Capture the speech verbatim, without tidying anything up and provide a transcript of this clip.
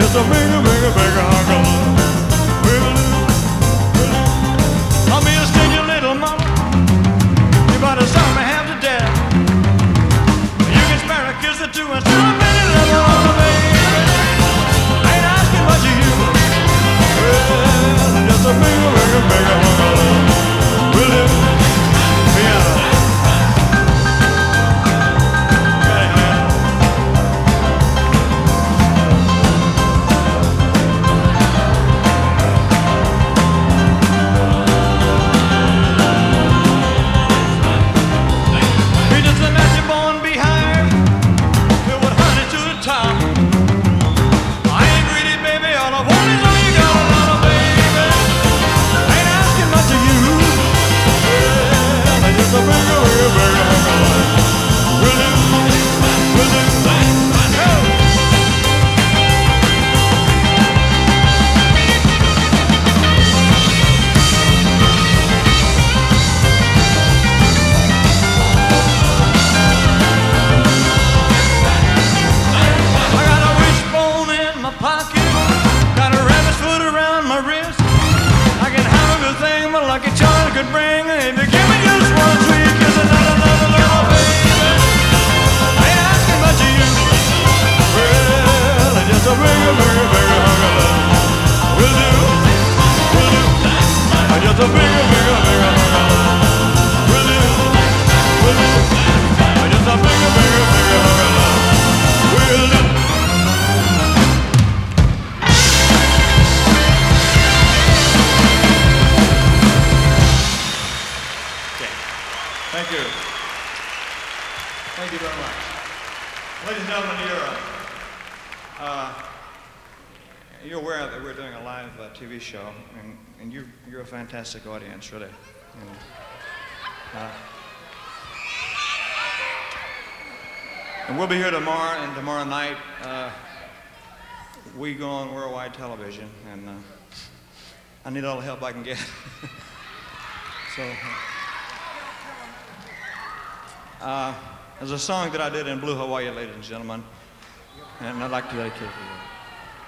just a bigger, bigger, bigger hunk of love. Will do, will do. I'll be a stingy little mama. You about to starve me half to death. You can spare a kiss or two and still a minute love on the baby. Ain't asking much of you. Well, just a bigger, bigger, bigger hunk of love. Will do. Piano. Thank you. Thank you very much. Ladies and gentlemen, you're, uh, uh, you're aware that we're doing a live uh, T V show, and, and you, you're a fantastic audience, really. You know. uh, and we'll be here tomorrow, and tomorrow night uh, we go on worldwide television, and uh, I need all the help I can get. so. Uh, there's a song that I did in Blue Hawaii, ladies and gentlemen, and I'd like to dedicate it to you.